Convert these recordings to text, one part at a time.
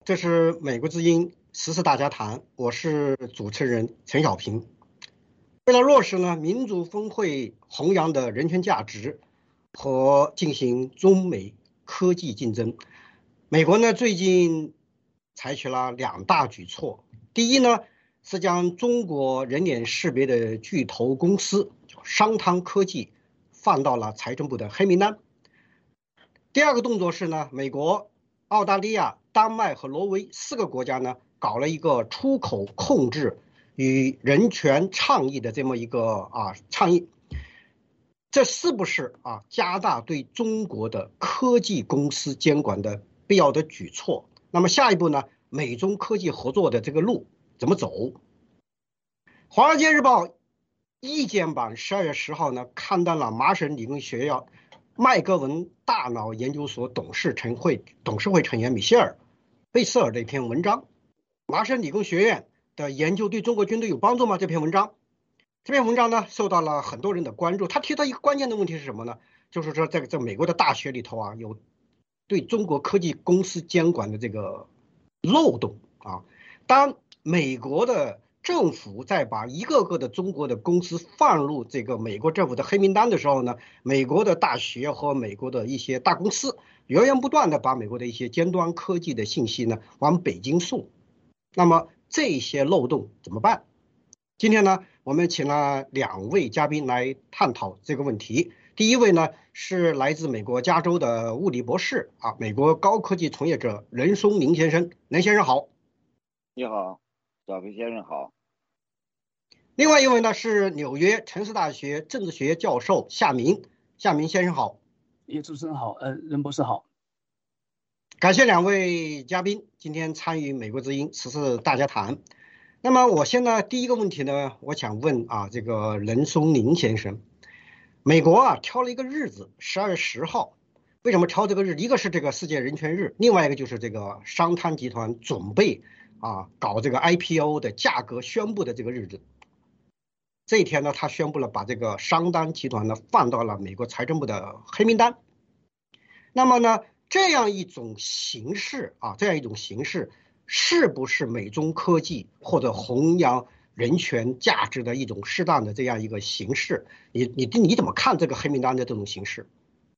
这是美国之音时事大家谈，我是主持人陈小平。为了落实民主峰会弘扬的人权价值和进行中美科技竞争，美国最近采取了2大举措。第一是将中国人脸识别的巨头公司商汤科技放到了财政部的黑名单。第二个动作是美国、澳大利亚、丹麦和挪威4个国家搞了一个出口控制与人权倡议的这么一个倡议。这是不是加大对中国的科技公司监管的必要的举措？那么下一步美中科技合作的这个路怎么走？华尔街日报意见版12月10号刊登了麻省理工学院麦格文大脑研究所董事会成员米歇尔·贝瑟尔的一篇文章。麻省理工学院的研究对中国军队有帮助吗？这篇文章受到了很多人的关注。他提到一个关键的问题是什么呢？就是说在美国的大学里头有对中国科技公司监管的这个漏洞当美国的政府在把一个个的中国的公司放入这个美国政府的黑名单的时候美国的大学和美国的一些大公司源源不断的把美国的一些尖端科技的信息往北京送。那么这些漏洞怎么办？今天我们请了2位嘉宾来探讨这个问题。第一位是来自美国加州的物理博士美国高科技从业者任松宁先生。任先生好。 你好，小飞先生好。 另外一位是纽约城市大学政治学教授夏明先生好。 主持人好，任博士好。 感谢2位嘉宾今天参与美国之音时事大家谈。那么我现在第一个问题我想问这个任松宁先生，美国挑了一个日子12月10号，为什么挑这个日？一个是这个世界人权日，另外一个就是这个商汤集团准备搞这个 IPO 的价格宣布的这个日子。这一天他宣布了把这个商汤集团放到了美国财政部的黑名单。那么这样一种形式是不是美中科技或者弘扬人权价值的一种适当的这样一个形式？你怎么看这个黑名单的这种形式？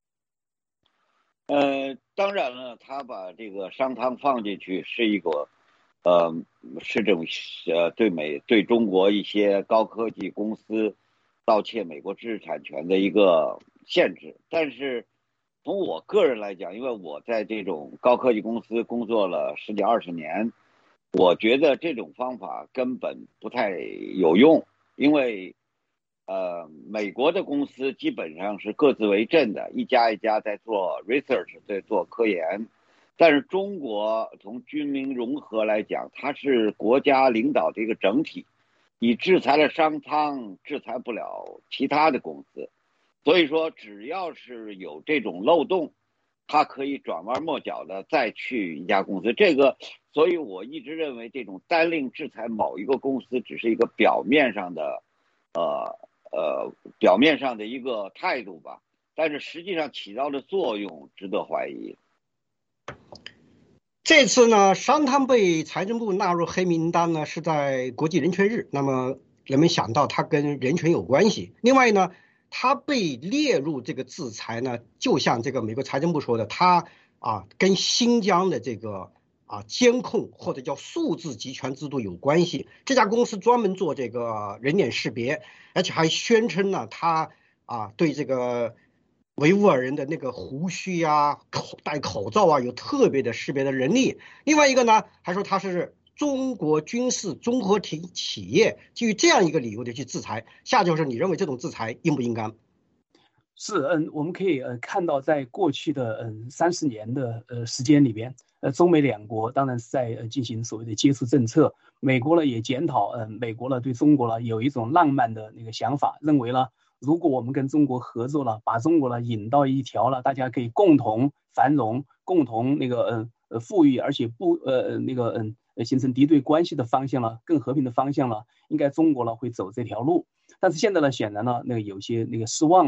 当然了，他把这个商汤放进去是一个是这种对中国一些高科技公司盗窃美国知识产权的一个限制。但是从我个人来讲，因为我在这种高科技公司工作了10几20年，我觉得这种方法根本不太有用。因为美国的公司基本上是各自为政的，一家一家在做 research， 在做科研。但是中国从军民融合来讲，它是国家领导的一个整体，你制裁了商汤，制裁不了其他的公司。所以说只要是有这种漏洞，它可以转弯抹角的再去一家公司。所以我一直认为这种单令制裁某一个公司只是一个表面上的一个态度吧，但是实际上起到的作用值得怀疑。 这次商汤被财政部纳入黑名单是在国际人权日，那么人们想到它跟人权有关系。另外它被列入这个制裁就像这个美国财政部说的，它跟新疆的这个监控或者叫数字集权制度有关系。这家公司专门做这个人脸识别，而且还宣称它对这个维吾尔人的那个胡须戴口罩有特别的识别的能力。另外一个还说它是中国军事综合体企业，基于这样一个理由的去制裁。夏教授，你认为这种制裁应不应该？ 是，我们可以看到，在过去的30年的时间里边，中美2国当然是在进行所谓的接触政策。美国呢也检讨，美国呢对中国呢有一种浪漫的那个想法，认为呢，如果我们跟中国合作了，把中国呢引到一条了大家可以共同繁荣、共同那个富裕，而且不形成敌对关系的方向了，更和平的方向了，应该中国呢会走这条路。但是现在呢，显然呢有些失望了。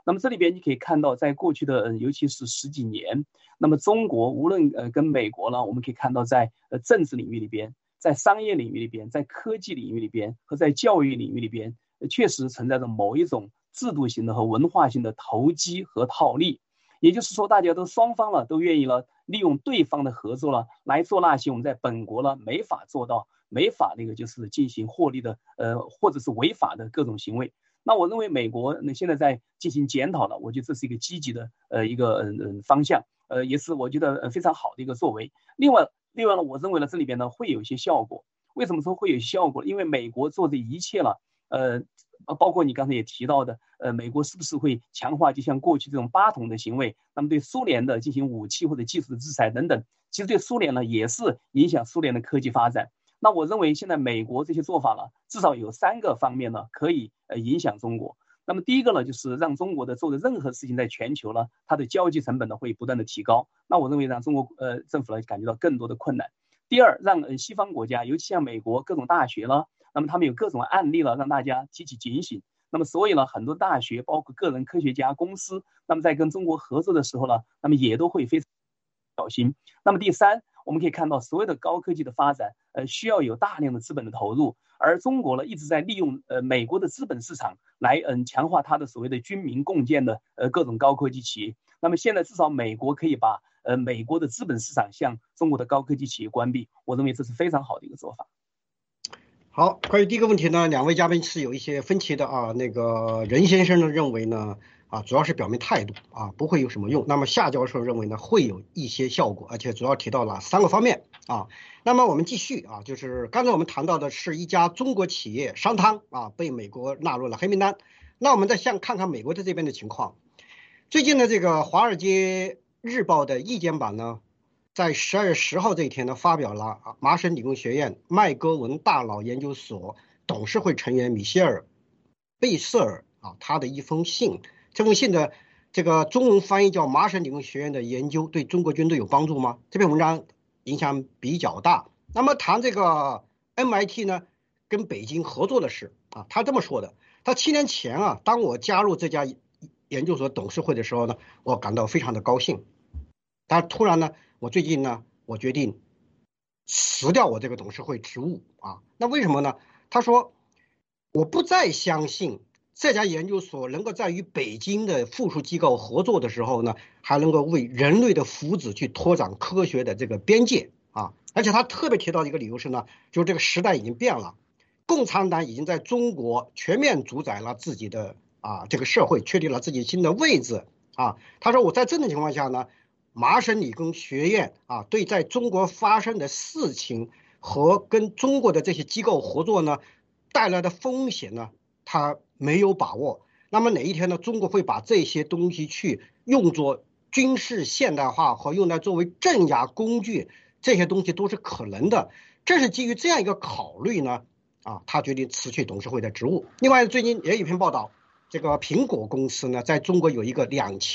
那么这里边你可以看到，在过去的尤其是十几年，那么中国无论跟美国呢，我们可以看到在政治领域里边，在商业领域里边，在科技领域里边和在教育领域里边，确实存在着某一种制度型的和文化性的投机和套利。也就是说，大家都双方了都愿意了利用对方的合作了来做那些我们在本国了没法做到、没法就是进行获利的或者是违法的各种行为。那我认为美国现在在进行检讨了，我觉得这是一个积极的一个方向，也是我觉得非常好的一个作为。另外呢，我认为呢这里边呢会有一些效果。为什么说会有效果？因为美国做的一切了，包括你刚才也提到的，美国是不是会强化就像过去这种八统的行为，那么对苏联的进行武器或者技术的制裁等等，其实对苏联呢也是影响苏联的科技发展。那我认为现在美国这些做法呢，至少有3个方面呢可以影响中国。那么第一个呢，就是让中国的做的任何事情在全球呢，它的交际成本呢会不断的提高。那我认为让中国政府呢感觉到更多的困难。第二，让西方国家，尤其像美国各种大学呢，那么他们有各种案例了，让大家提起警醒。那么所以呢，很多大学包括个人科学家、公司，那么在跟中国合作的时候呢，那么也都会非常小心。那么第三，我们可以看到所有的高科技的发展，需要有大量的资本的投入，而中国呢一直在利用美国的资本市场来强化它的所谓的军民共建的各种高科技企业。那么现在至少美国可以把美国的资本市场向中国的高科技企业关闭，我认为这是非常好的一个做法。 好，关于第一个问题呢，2位嘉宾是有一些分歧的啊。那个任先生呢认为呢，主要是表明态度啊，不会有什么用。那么夏教授认为呢，会有一些效果，而且主要提到了3个方面啊。那么我们继续啊，就是刚才我们谈到的是一家中国企业商汤啊被美国纳入了黑名单。那我们再看看美国的这边的情况。最近的这个《华尔街日报》的意见版呢，在12月10号这一天呢，发表了麻省理工学院麦戈文大脑研究所董事会成员米歇尔·贝瑟尔他的一封信。这封信的这个中文翻译叫《麻省理工学院的研究对中国军队有帮助吗》？这篇文章影响比较大。那么谈这个 MIT 呢跟北京合作的事他这么说的：他7年前当我加入这家研究所董事会的时候呢，我感到非常的高兴。但突然呢，我最近呢，我决定辞掉我这个董事会职务那为什么呢？他说，我不再相信这家研究所能够在与北京的附属机构合作的时候呢，还能够为人类的福祉去拓展科学的这个边界而且他特别提到一个理由是呢，就是这个时代已经变了，共产党已经在中国全面主宰了自己的这个社会，确定了自己新的位置他说我在这种情况下呢，麻省理工学院对在中国发生的事情和跟中国的这些机构合作呢带来的风险呢，他没有把握。那么哪一天呢，中国会把这些东西去用作军事现代化和用来作为镇压工具，这些东西都是可能的。这是基于这样一个考虑呢他决定辞去董事会的职务。另外最近也有一篇报道，这个苹果公司呢在中国有一个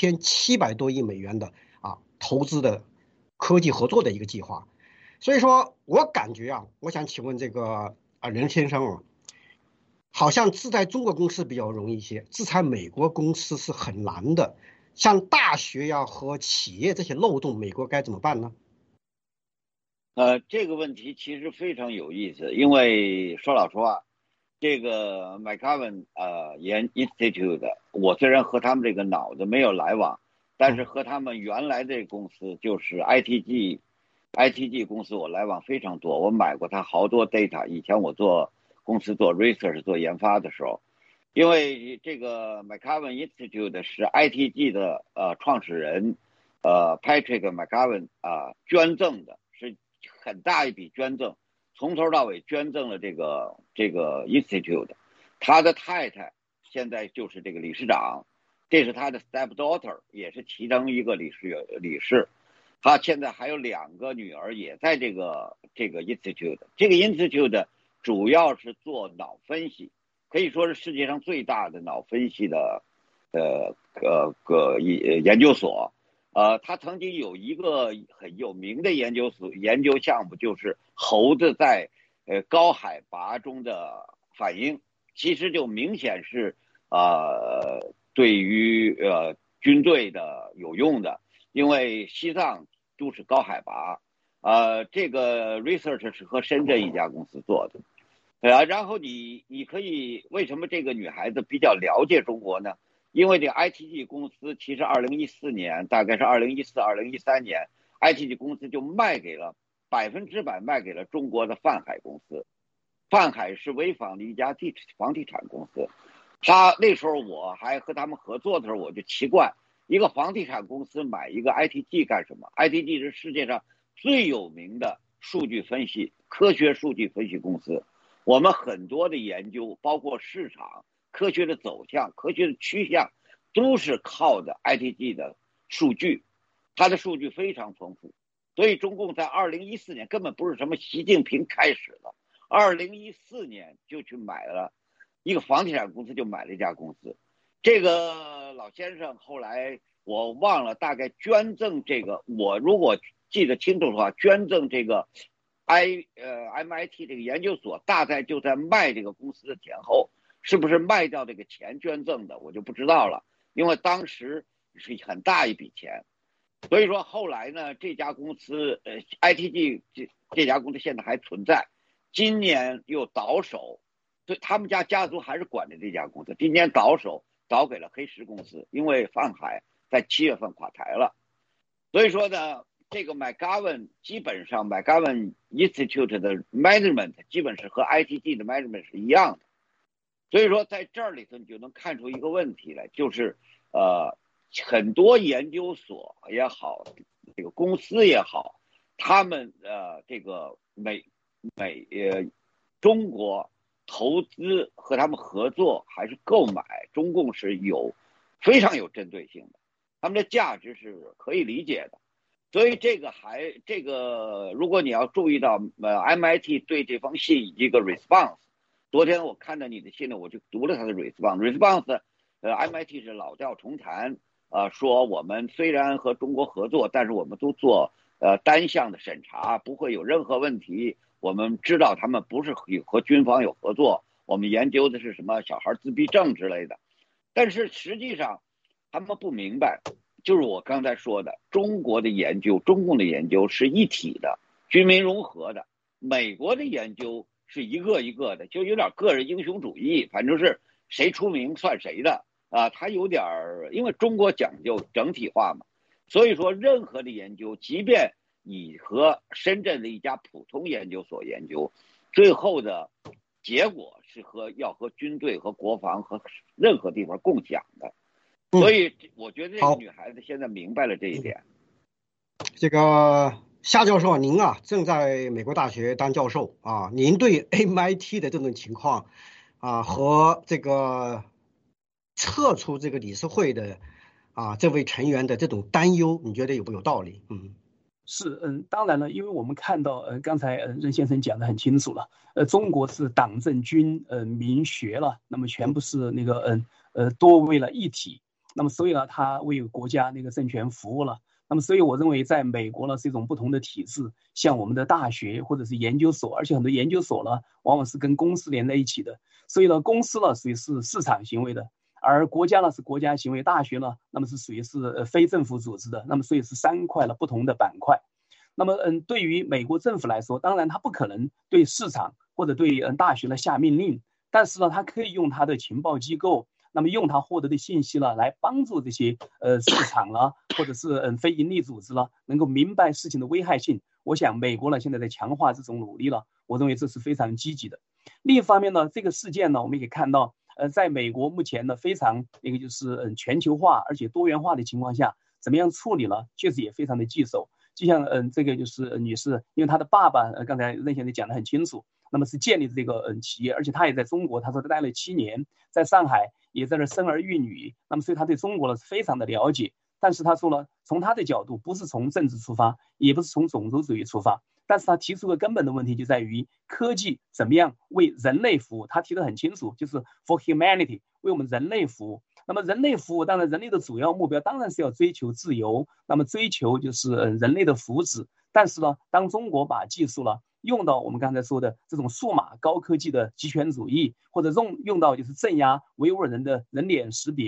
2700多亿美元的投资的科技合作的一个计划。所以说我感觉我想请问这个任先生好像制裁中国公司比较容易一些，制裁美国公司是很难的。像大学和企业这些漏洞，美国该怎么办呢？ 这个问题其实非常有意思，因为说老实话，这个 McGovern Institute， 我虽然和他们这个脑子没有来往，但是和他们原来的公司就是 ITG 公司我来往非常多，我买过他好多 data。以前我做公司做 research 做研发的时候，因为这个 McGovern Institute 是 ITG 的创始人Patrick McGovern 捐赠的，是很大一笔捐赠，从头到尾捐赠了这个 institute。他的太太现在就是这个理事长，这是他的 stepdaughter， 也是其中一个理事。他现在还有2个女儿也在这个 institute。这个 institute 主要是做脑分析，可以说是世界上最大的脑分析的研究所。他曾经有一个很有名的研究项目，就是猴子在高海拔中的反应，其实就明显是对于军队的有用的，因为西藏都是高海拔，这个 research 是和深圳一家公司做的。然后你可以为什么这个女孩子比较了解中国呢？因为这个 ITG 公司其实2014年，大概是2014、2013年 ，ITG 公司就100%卖给了中国的泛海公司。泛海是潍坊的一家房地产公司。那时候我还和他们合作的时候，我就奇怪，一个房地产公司买一个 ITG 干什么 ？ITG 是世界上最有名的数据分析、科学数据分析公司。我们很多的研究，包括市场、科学的走向、科学的趋向，都是靠的 ITG 的数据，它的数据非常丰富。所以中共在2014年根本不是什么习近平开始的，2014年就去买了一个房地产公司，就买了一家公司。这个老先生后来我忘了，大概捐赠这个，我如果记得清楚的话，捐赠这个MIT 这个研究所，大概就在卖这个公司的前后，是不是卖掉这个钱捐赠的，我就不知道了，因为当时是很大一笔钱。所以说后来呢，这家公司ITG 这家公司现在还存在，今年又倒手，所以他们家族还是管着这家公司，今年倒手倒给了黑石公司，因为泛海在7月份垮台了。所以说呢，这个 McGovern 基本上 McGovern Institute 的 management 基本是和 ITG 的 management 是一样的。所以说在这里头你就能看出一个问题来，就是很多研究所也好，这个公司也好，他们这个中国投资和他们合作还是购买，中共是非常有针对性的，他们的价值是可以理解的。所以这个如果你要注意到MIT 对这封信一个 response， 昨天我看到你的信呢，我就读了他的 response MIT 是老调重弹。说我们虽然和中国合作，但是我们都做单向的审查，不会有任何问题。我们知道他们不是和军方有合作，我们研究的是什么小孩自闭症之类的。但是实际上他们不明白，就是我刚才说的，中国的研究、中共的研究是一体的，军民融合的。美国的研究是一个一个的，就有点个人英雄主义，反正是谁出名算谁的。它有点因为中国讲究整体化嘛，所以说任何的研究，即便你和深圳的一家普通研究所研究，最后的结果是要和军队和国防和任何地方共享的。所以我觉得这个女孩子现在明白了这一点。 这个夏教授，您正在美国大学当教授您对 MIT 的这种情况和这个撤出这个理事会的这位成员的这种担忧，你觉得有没有道理？ 是，当然了，因为我们看到，刚才任先生讲得很清楚了，中国是党政军民学了，那么全部是那个多为了一体，那么所以呢，他为国家那个政权服务了。那么所以我认为，在美国呢是一种不同的体制，像我们的大学或者是研究所，而且很多研究所呢往往是跟公司连在一起的，所以呢，公司呢属于是市场行为的。而国家呢是国家行为，大学呢那么是属于是非政府组织的，那么所以是3块了不同的板块。那么对于美国政府来说，当然他不可能对市场或者对大学呢下命令，但是呢他可以用他的情报机构，那么用他获得的信息呢来帮助这些市场了或者是非营利组织了能够明白事情的危害性。我想美国呢现在在强化这种努力了，我认为这是非常积极的。另一方面呢，这个事件呢我们可以看到在美国目前呢非常一个就是全球化而且多元化的情况下，怎么样处理呢？确实也非常的棘手。就像这个就是女士，因为她的爸爸刚才任先生讲得很清楚，那么是建立这个企业，而且她也在中国，她说待了7年，在上海也在那生儿育女，那么所以她对中国呢是非常的了解。但是她说呢，从她的角度，不是从政治出发，也不是从种族主义出发，但是她提出个根本的问题就在于科技怎么样为人类服务。她提得很清楚，就是 for humanity， 为我们人类服务。那么人类服务，当然人类的主要目标当然是要追求自由，那么追求就是人类的福祉。但是呢，当中国把技术了用到我们刚才说的这种数码高科技的极权主义，或者用到就是镇压维吾尔人的人脸识别，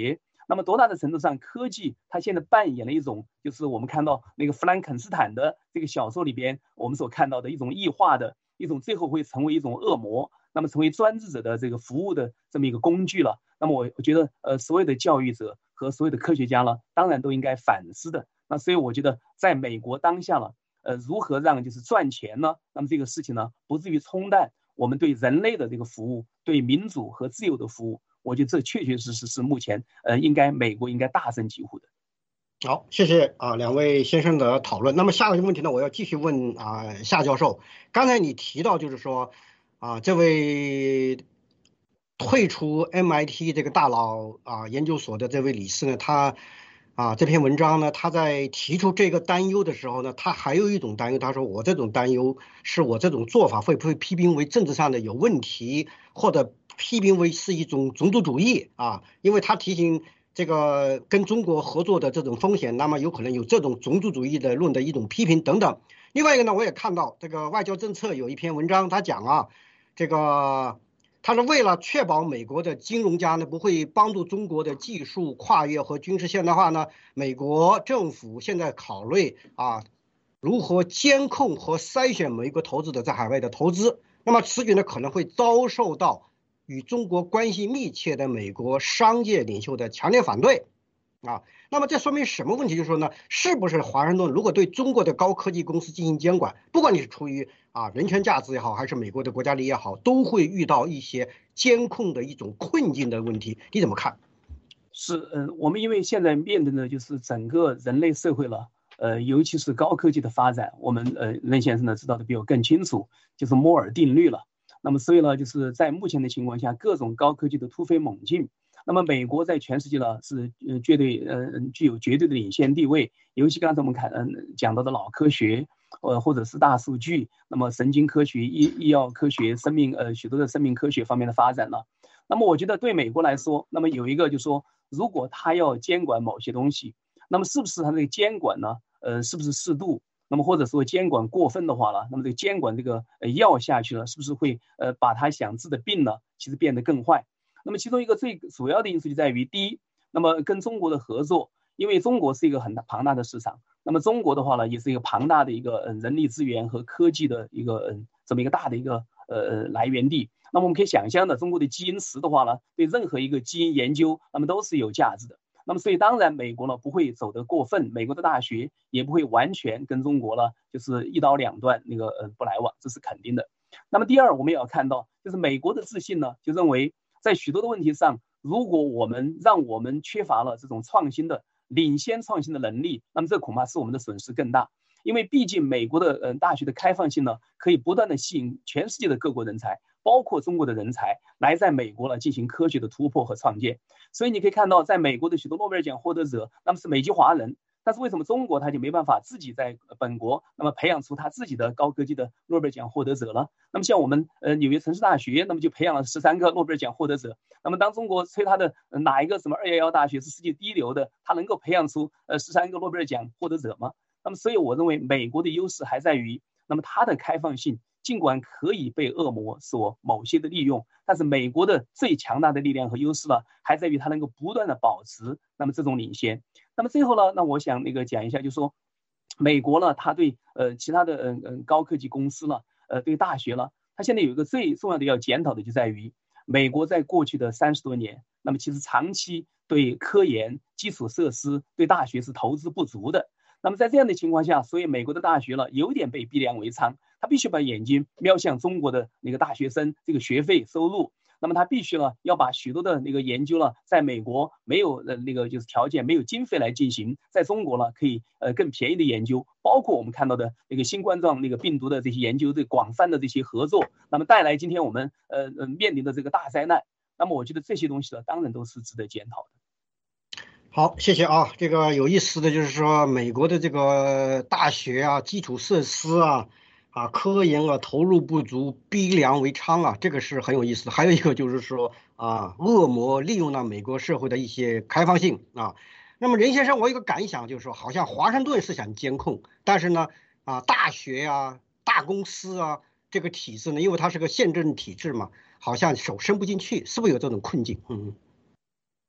那么多大的程度上，科技它现在扮演了一种，就是我们看到那个弗兰肯斯坦的这个小说里边，我们所看到的一种异化的一种，最后会成为一种恶魔，那么成为专制者的这个服务的这么一个工具了。那么我觉得，所有的教育者和所有的科学家呢，当然都应该反思的。那所以我觉得，在美国当下了，如何让就是赚钱呢？那么这个事情呢，不至于冲淡我们对人类的这个服务，对民主和自由的服务。我觉得这确确实实是目前应该美国应该大声疾呼的。 好，谢谢两位先生的讨论。那么下一个问题呢，我要继续问夏教授。刚才你提到就是说这位退出 MIT 这个大佬研究所的这位理事呢，他这篇文章呢，他在提出这个担忧的时候呢，他还有一种担忧，他说我这种担忧是我这种做法会不会批评为政治上的有问题，或者批评为是一种种族主义因为他提醒这个跟中国合作的这种风险，那么有可能有这种种族主义的论的一种批评等等。另外一个呢，我也看到这个外交政策有一篇文章，他讲这个他是为了确保美国的金融家呢不会帮助中国的技术跨越和军事现代化呢，美国政府现在考虑如何监控和筛选美国投资者在海外的投资。那么此举呢可能会遭受到与中国关系密切的美国商界领袖的强烈反对那么这说明什么问题？就是说呢，是不是华盛顿如果对中国的高科技公司进行监管，不管你是出于人权价值也好，还是美国的国家利益也好，都会遇到一些监控的一种困境的问题，你怎么看？ 是，我们因为现在面对的就是整个人类社会了，尤其是高科技的发展，我们任先生呢知道的比我更清楚，就是摩尔定律了。那么所以呢，就是在目前的情况下，各种高科技的突飞猛进。那么美国在全世界呢是具有绝对的领先地位，尤其刚才我们讲到的脑科学，或者是大数据，那么神经科学、医药科学、许多的生命科学方面的发展了。那么我觉得对美国来说，那么有一个就是说，如果他要监管某些东西，那么是不是他这个监管呢？是不是适度？那么或者说监管过分的话呢，那么这个监管这个药下去了，是不是会把他想治的病呢，其实变得更坏？那么其中一个最主要的因素就在于，第一，那么跟中国的合作，因为中国是一个很庞大的市场，那么中国的话呢，也是一个庞大的一个人力资源和科技的一个这么一个大的一个来源地。那么我们可以想象的，中国的基因池的话呢，对任何一个基因研究，那么都是有价值的。那么所以当然美国呢不会走得过分，美国的大学也不会完全跟中国呢就是一刀两断不来往，这是肯定的。那么第二，我们也要看到，就是美国的自信呢，就认为在许多的问题上，如果我们缺乏了这种领先创新的能力，那么这恐怕是我们的损失更大。因为毕竟美国的大学的开放性呢，可以不断的吸引全世界的各国人才，包括中国的人才来在美国呢进行科学的突破和创建。所以你可以看到，在美国的许多诺贝尔奖获得者，那么是美籍华人。但是为什么中国他就没办法自己在本国那么培养出他自己的高科技的诺贝尔奖获得者呢？那么像我们纽约城市大学，那么就培养了13个诺贝尔奖获得者。那么当中国吹他的哪一个什么211大学是世界第一流的，他能够培养出13个诺贝尔奖获得者吗？那么所以我认为美国的优势还在于，那么它的开放性尽管可以被恶魔所某些的利用，但是美国的最强大的力量和优势呢，还在于它能够不断的保持那么这种领先。那么最后呢，那我想讲一下，就是说美国呢，它对其他的高科技公司呢，对大学呢，它现在有一个最重要的要检讨的就在于，美国在过去的30多年，那么其实长期对科研基础设施对大学是投资不足的。那么在这样的情况下，所以美国的大学呢有点被逼良为娼，他必须把眼睛瞄向中国的大学生这个学费收入。那么他必须呢要把许多的研究呢，在美国没有就是条件没有经费来进行，在中国呢可以更便宜的研究，包括我们看到的新冠状病毒的这些研究的广泛的这些合作，那么带来今天我们面临的这个大灾难。那么我觉得这些东西呢，当然都是值得检讨的。 好，谢谢这个有意思的就是说，美国的这个大学基础设施科研投入不足，逼良为娼这个是很有意思的。还有一个就是说恶魔利用了美国社会的一些开放性那么任先生，我有个感想就是说，好像华盛顿是想监控，但是呢大学大公司这个体制呢，因为它是个宪政体制嘛，好像手伸不进去，是不是有这种困境？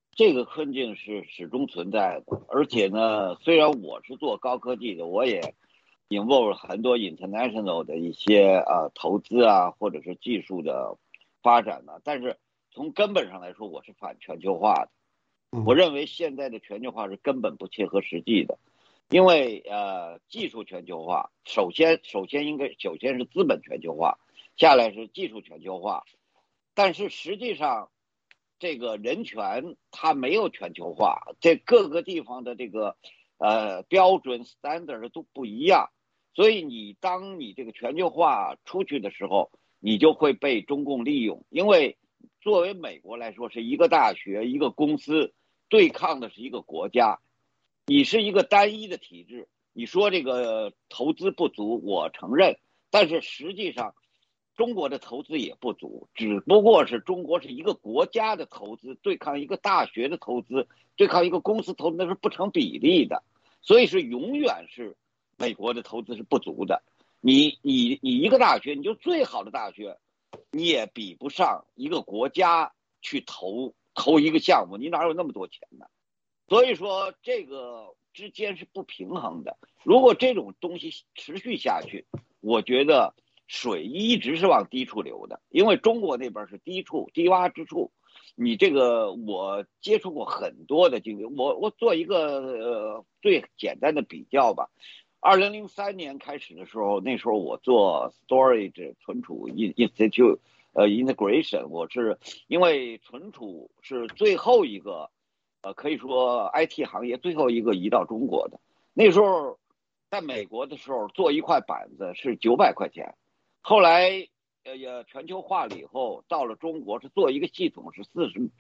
这个困境是始终存在的，而且呢，虽然我是做高科技的，我也involve很多 international 的一些投资啊，或者是技术的发展呢，但是从根本上来说，我是反全球化的。我认为现在的全球化是根本不切合实际的，因为技术全球化，首先是资本全球化，下来是技术全球化，但是实际上这个人权它没有全球化，这各个地方的这个标准 standard 都不一样，所以当你这个全球化出去的时候，你就会被中共利用，因为作为美国来说是一个大学一个公司对抗的是一个国家，你是一个单一的体制，你说这个投资不足我承认，但是实际上中国的投资也不足，只不过是中国是一个国家的投资对抗一个大学的投资，对抗一个公司投资，那是不成比例的，所以是永远是美国的投资是不足的。你一个大学，你就最好的大学，你也比不上一个国家去投一个项目，你哪有那么多钱呢？所以说这个之间是不平衡的。如果这种东西持续下去，我觉得水一直是往低处流的，因为中国那边是低洼之处。你这个我接触过很多的经历，我做一个最简单的比较吧。2003年开始的时候，那时候我做 storage 存储 institute integration， 我是因为存储是最后一个可以说 IT 行业最后一个移到中国的。那时候在美国的时候做一块板子是900块钱，后来全球化了以后到了中国是做一个系统是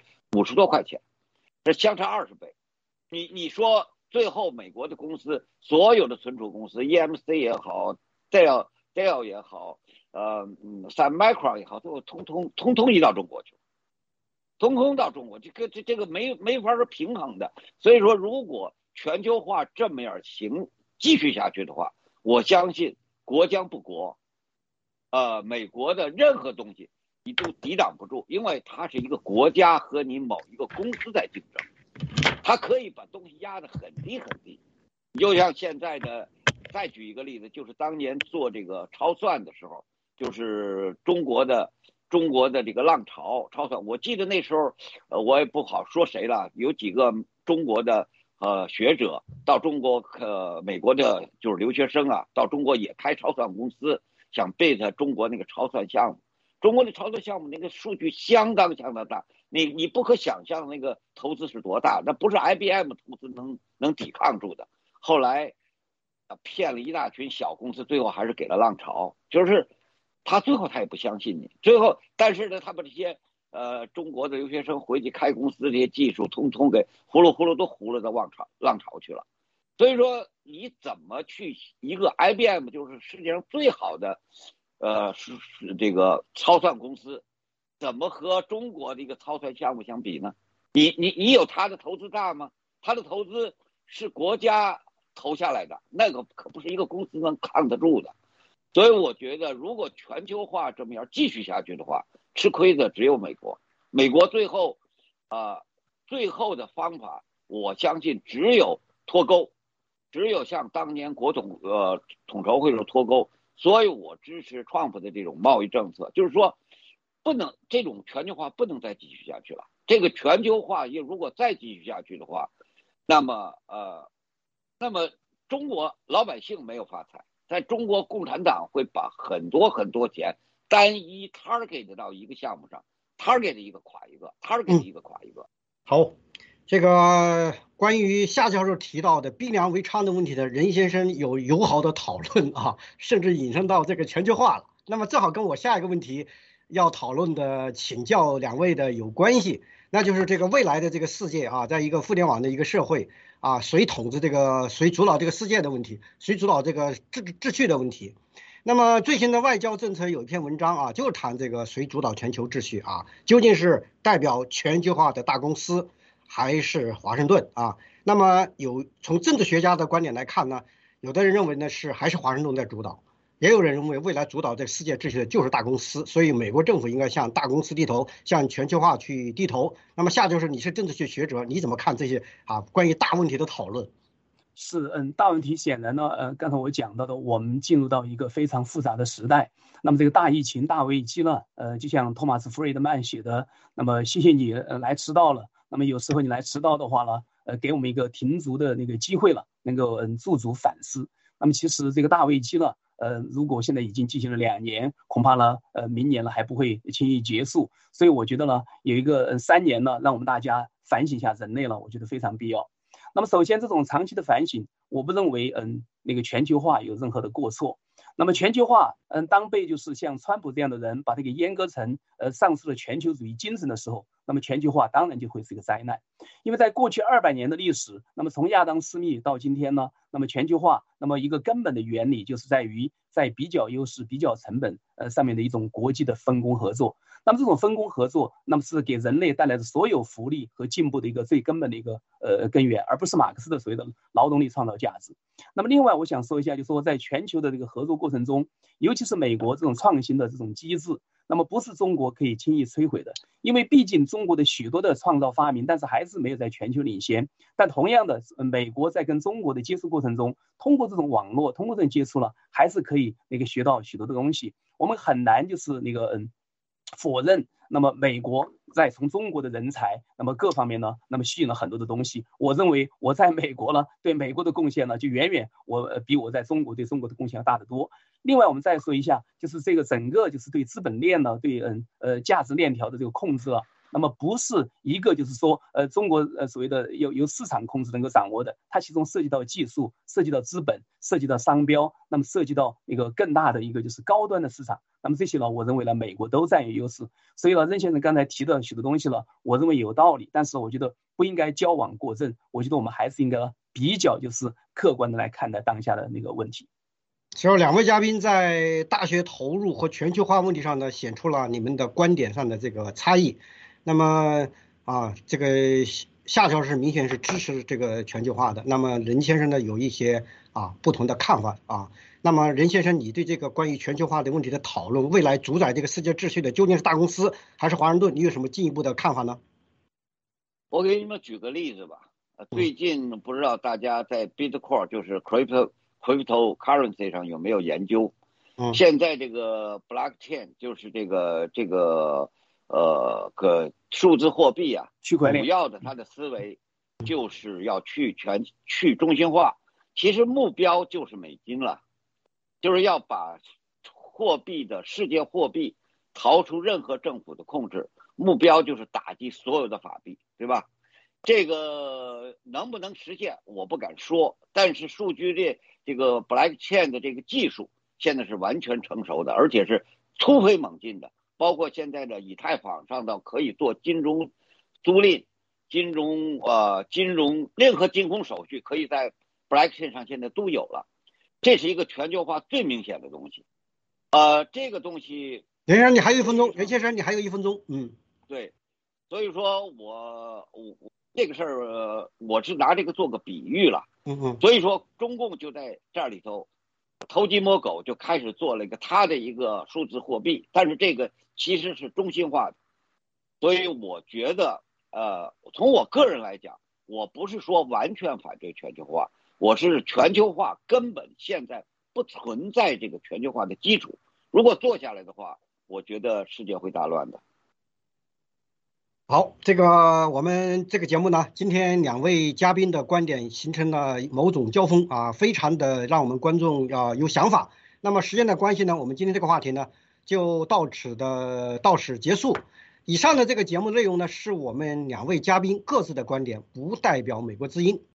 50多块钱，这相差20倍。你说最后美国的公司所有的存储公司 EMC 也好 Dell 也好Sun Micron 也好，最后通通移到中国去，通通到中国，这个没法是平衡的。所以说如果全球化这么样继续下去的话，我相信国将不国，美国的任何东西你都抵挡不住，因为它是一个国家和你某一个公司在竞争，它可以把东西压得很低很低。就像现在的，再举一个例子，就是当年做这个超算的时候，就是中国的这个浪潮超算，我记得那时候我也不好说谁了，有几个中国的学者到中国美国的就是留学生啊，到中国也开超算公司，想贝塔中国那个超算项目。中国的超算项目那个数据相当大，你不可想象那个投资是多大，那不是 IBM 投资能抵抗住的。后来骗了一大群小公司，最后还是给了浪潮，就是他最后他也不相信你，最后但是呢，他把这些中国的留学生回去开公司这些技术通通给呼噜都呼噜到浪潮去了。所以说你怎么去一个 IBM 就是世界上最好的是这个超算公司，怎么和中国的一个超算项目相比呢？你有他的投资大吗？他的投资是国家投下来的，那个可不是一个公司能扛得住的。所以我觉得如果全球化这么样继续下去的话，吃亏的只有美国。美国最后的方法，我相信只有脱钩，只有像当年国统筹会说脱钩。所以我支持 Trump 的这种贸易政策，就是说不能这种全球化不能再继续下去了。这个全球化业如果再继续下去的话，那么中国老百姓没有发财，在中国共产党会把很多钱单一 target 到一个项目上 ，target 一个垮一个 ，target 一个垮一个。 好，这个关于夏教授提到的逼良为娼的问题的任先生有友好的讨论啊，甚至引申到这个全球化了。那么正好跟我下一个问题要讨论的请教两位的有关系，那就是这个未来的这个世界啊，在一个互联网的一个社会啊，谁统治这个，谁主导这个世界的问题，谁主导这个秩序的问题。那么最新的外交政策有一篇文章啊，就谈这个谁主导全球秩序啊，究竟是代表全球化的大公司，还是华盛顿啊？那么从政治学家的观点来看呢，有的人认为呢还是华盛顿在主导， 也有人认为未来主导这世界秩序的就是大公司，所以美国政府应该向大公司低头，向全球化去低头。那么下就是你是政治学学者，你怎么看这些关于大问题的讨论？ 是，大问题显然呢，刚才我讲到的，我们进入到一个非常复杂的时代。那么这个大疫情、大危机呢，就像托马斯·弗雷德曼写的，那么谢谢你来迟到了。那么有时候你来迟到的话呢，给我们一个停足的那个机会了，能够驻足反思。那么其实这个大危机呢，如果现在已经进行了2年，恐怕呢，明年了还不会轻易结束。所以我觉得呢，有一个3年呢，让我们大家反省一下人类了，我觉得非常必要。那么首先，这种长期的反省，我不认为那个全球化有任何的过错。那么全球化当被就是像川普这样的人把这个阉割成丧失了全球主义精神的时候，那么全球化当然就会是一个灾难。因为在过去200年的历史，那么从亚当斯密到今天呢，那么全球化那么一个根本的原理就是在于在比较优势、比较成本上面的一种国际的分工合作。那么这种分工合作，那么是给人类带来的所有福利和进步的一个最根本的一个根源，而不是马克思的所谓的劳动力创造价值。那么另外我想说一下，就是说在全球的这个合作过程中，尤其是美国这种创新的这种机制，那么不是中国可以轻易摧毁的，因为毕竟中国的许多的创造发明，但是还是没有在全球领先。但同样的，美国在跟中国的接触过程中，通过这种网络，通过这种接触了，还是可以那个学到许多的东西。我们很难就是那个否认，那么美国在从中国的人才，那么各方面呢，那么吸引了很多的东西。我认为我在美国呢，对美国的贡献呢，就远远比我在中国对中国的贡献要大得多。另外，我们再说一下，就是这个整个就是对资本链呢，对价值链条的这个控制啊。那么不是一个就是说中国所谓的由市场控制能够掌握的，它其中涉及到技术，涉及到资本，涉及到商标，那么涉及到一个更大的一个就是高端的市场。那么这些呢，我认为呢，美国都占有优势。所以呢，任先生刚才提的许多东西呢，我认为有道理，但是我觉得不应该矫枉过正。我觉得我们还是应该比较就是客观的来看待当下的那个问题。 所以2位嘉宾在大学投入和全球化问题上呢，显出了你们的观点上的这个差异。那么这个夏教授明显是支持这个全球化的，那么任先生呢有一些不同的看法那么任先生，你对这个关于全球化的问题的讨论，未来主宰这个世界秩序的究竟是大公司还是华盛顿，你有什么进一步的看法呢？ 我给你们举个例子吧。最近不知道大家在 Bitcoin 就是 cryptocurrency 上有没有研究？现在这个 blockchain 就是这个数字货币区块链， 主要的它的思维就是要去中心化，其实目标就是美金了，就是要把世界货币逃出任何政府的控制，目标就是打击所有的法币，对吧？这个能不能实现我不敢说，但是数据这个 blockchain 的这个技术现在是完全成熟的，而且是突飞猛进的。包括现在的以太坊上的可以做金融租赁、金融任何金融手续，可以在 blockchain 上现在都有了。这是一个全球化最明显的东西。这个东西， 任先生你还有1分钟，任先生你还有1分钟。 对，所以说我这个事儿，我是拿这个做个比喻了。所以说中共就在这里头偷鸡摸狗，就开始做了他的一个数字货币，但是这个其实是中心化的。所以我觉得从我个人来讲，我不是说完全反对全球化，我是全球化根本现在不存在这个全球化的基础，如果做下来的话，我觉得世界会大乱的。 好，我们这个节目呢，今天2位嘉宾的观点形成了某种交锋非常的让我们观众有想法。那么时间的关系呢，我们今天这个话题呢就到此结束。以上的这个节目内容呢，是我们2位嘉宾各自的观点，不代表美国之音。